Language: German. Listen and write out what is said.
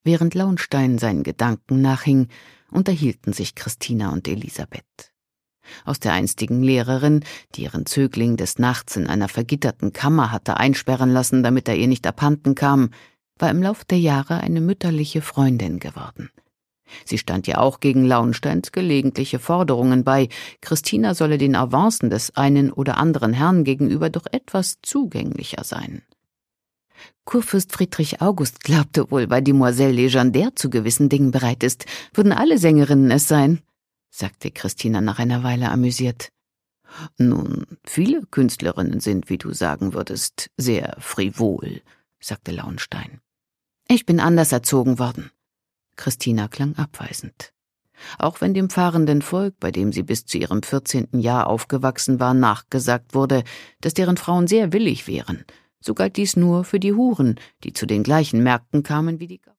Während Launstein seinen Gedanken nachhing, unterhielten sich Christina und Elisabeth. Aus der einstigen Lehrerin, die ihren Zögling des Nachts in einer vergitterten Kammer hatte einsperren lassen, damit er ihr nicht abhanden kam, war im Lauf der Jahre eine mütterliche Freundin geworden. Sie stand ja auch gegen Launsteins gelegentliche Forderungen bei, Christina solle den Avancen des einen oder anderen Herrn gegenüber doch etwas zugänglicher sein. Kurfürst Friedrich August glaubte wohl, weil Demoiselle Legendre zu gewissen Dingen bereit ist, würden alle Sängerinnen es sein, sagte Christina nach einer Weile amüsiert. Nun, viele Künstlerinnen sind, wie du sagen würdest, sehr frivol, sagte Launstein. Ich bin anders erzogen worden. Christina klang abweisend. Auch wenn dem fahrenden Volk, bei dem sie bis zu ihrem 14. Jahr aufgewachsen war, nachgesagt wurde, dass deren Frauen sehr willig wären, so galt dies nur für die Huren, die zu den gleichen Märkten kamen wie die